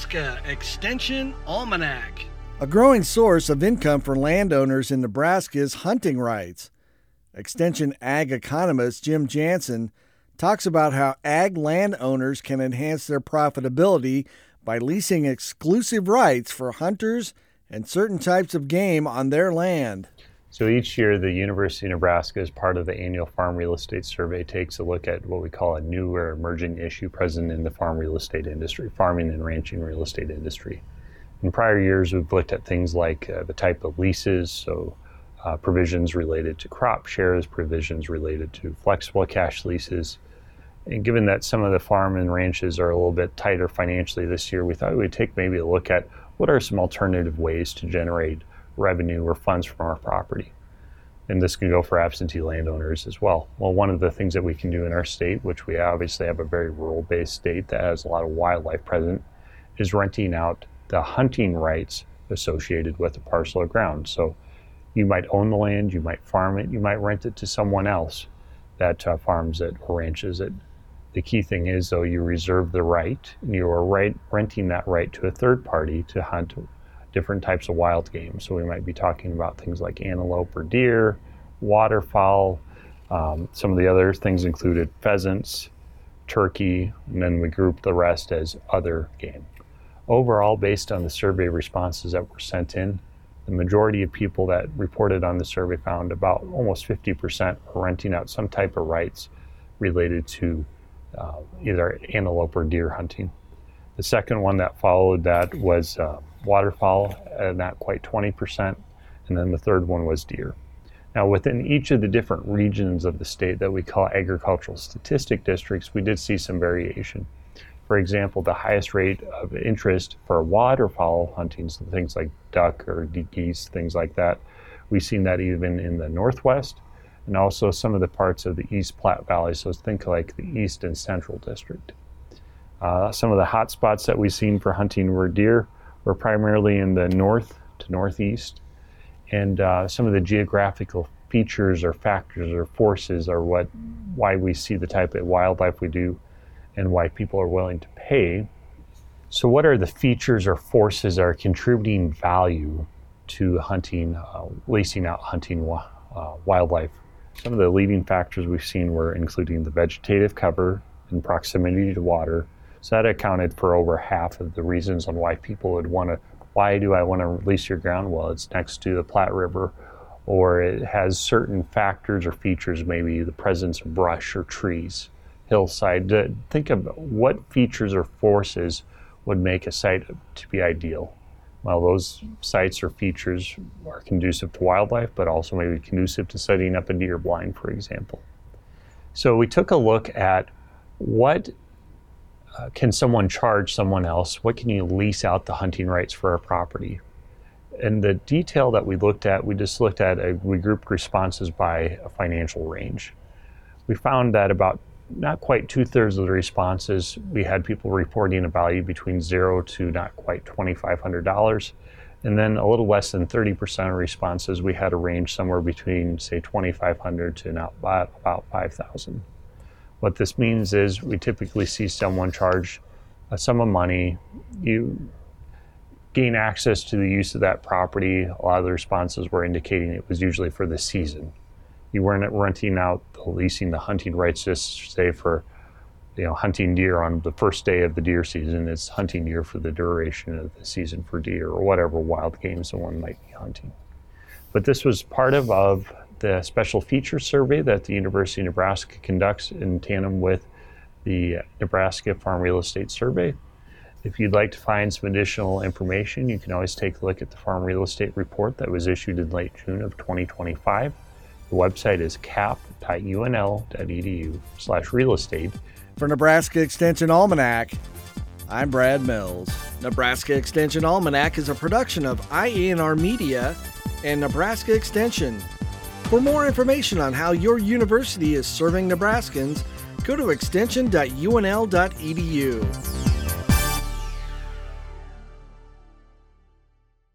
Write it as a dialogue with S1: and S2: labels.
S1: Nebraska Extension Almanac.
S2: A growing source of income for landowners in Nebraska is hunting rights. Extension ag economist Jim Jansen talks about how ag landowners can enhance their profitability by leasing exclusive rights for hunters and certain types of game on their land.
S3: So each year, the University of Nebraska, as part of the annual Farm Real Estate Survey, takes a look at what we call a new or emerging issue present in the farm real estate industry, farming and ranching real estate industry. In prior years, we've looked at things like the type of leases, so provisions related to crop shares, provisions related to flexible cash leases. And given that some of the farm and ranches are a little bit tighter financially this year, we thought we'd take maybe a look at what are some alternative ways to generate revenue or funds from our property. And this can go for absentee landowners as well. Well, one of the things that we can do in our state, which we obviously have a very rural-based state that has a lot of wildlife present, is renting out the hunting rights associated with a parcel of ground. So you might own the land, you might farm it, you might rent it to someone else that farms it or ranches it. The key thing is, though, you reserve the right, and you are renting that right to a third party to hunt different types of wild game. So we might be talking about things like antelope or deer, waterfowl. Some of the other things included pheasants, turkey, and then we group the rest as other game. Overall, based on the survey responses that were sent in, the majority of people that reported on the survey found about almost 50% were renting out some type of rights related to either antelope or deer hunting. The second one that followed that was waterfowl, not quite 20%, and then the third one was deer. Now, within each of the different regions of the state that we call agricultural statistic districts, we did see some variation. For example, the highest rate of interest for waterfowl hunting, so things like duck or geese, things like that, we've seen that even in the Northwest and also some of the parts of the East Platte Valley, so think like the East and Central District. Some of the hot spots that we've seen for hunting were deer were primarily in the north to northeast, and some of the geographical features or factors or forces are why we see the type of wildlife we do and why people are willing to pay. So what are the features or forces that are contributing value to hunting, leasing out hunting wildlife? Some of the leading factors we've seen were including the vegetative cover and proximity to water. So that accounted for over half of the reasons on why people would why do I want to lease your ground? Well, it's next to the Platte River, or it has certain factors or features, maybe the presence of brush or trees, hillside. Think of what features or forces would make a site to be ideal. Well, those sites or features are conducive to wildlife, but also maybe conducive to setting up a deer blind, for example. So we took a look at what can someone charge someone else? What can you lease out the hunting rights for a property? And the detail that we looked at, we grouped responses by a financial range. We found that about not quite 2/3 of the responses, we had people reporting a value between $0 to not quite $2,500. And then a little less than 30% of responses, we had a range somewhere between, say, $2,500 to about $5,000. What this means is we typically see someone charge a sum of money. You gain access to the use of that property. A lot of the responses were indicating it was usually for the season. You weren't renting out, leasing the hunting rights just say for, hunting deer on the first day of the deer season. It's hunting deer for the duration of the season for deer or whatever wild game someone might be hunting. But this was part of the special features survey that the University of Nebraska conducts in tandem with the Nebraska Farm Real Estate Survey. If you'd like to find some additional information, you can always take a look at the Farm Real Estate Report that was issued in late June of 2025. The website is cap.unl.edu/real estate.
S2: For Nebraska Extension Almanac, I'm Brad Mills. Nebraska Extension Almanac is a production of IANR Media and Nebraska Extension. For more information on how your university is serving Nebraskans, go to extension.unl.edu.